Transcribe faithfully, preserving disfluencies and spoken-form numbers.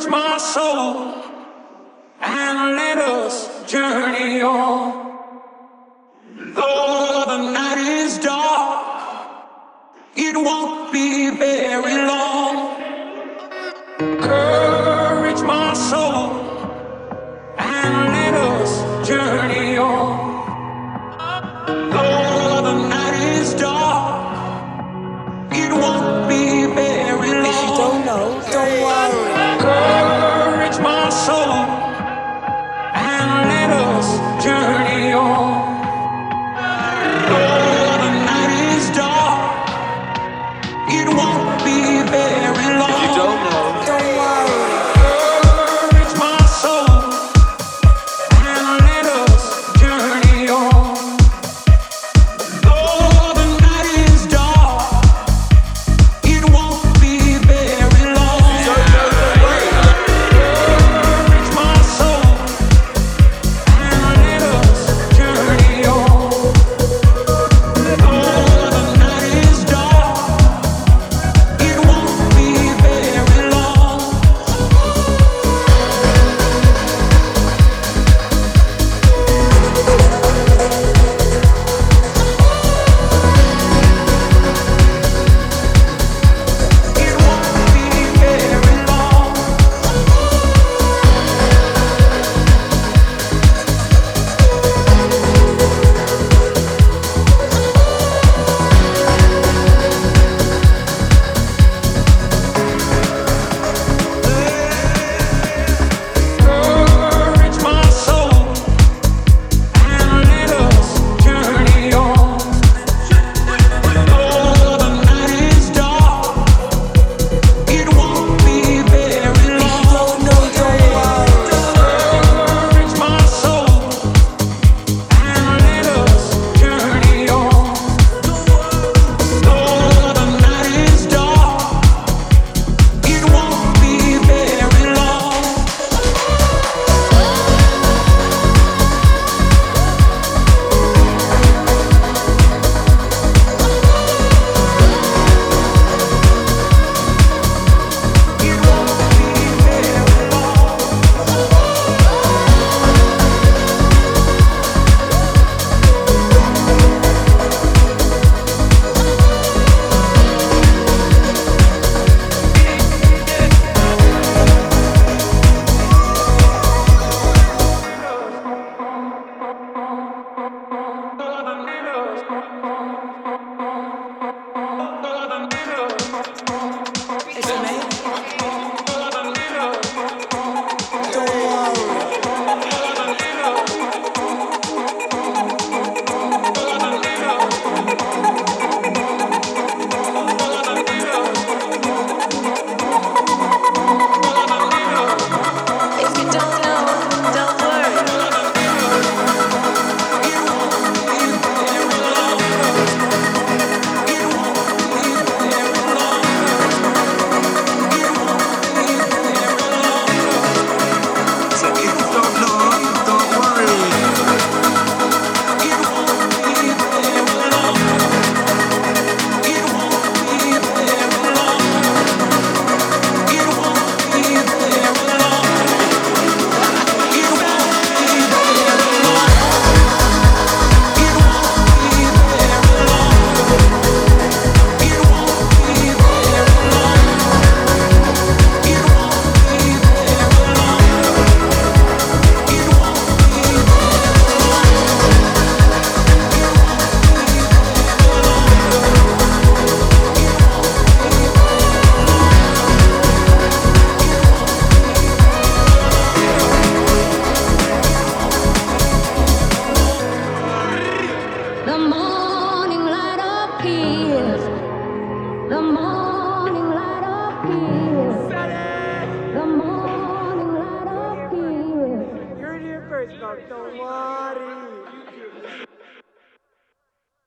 my soul and let us journey on. Though the night is dark, it won't be very long. Courage, my soul, and let us journey on. Though the night is dark, it won't be very long. If you don't know, don't worry. Courage, my soul, and let us journey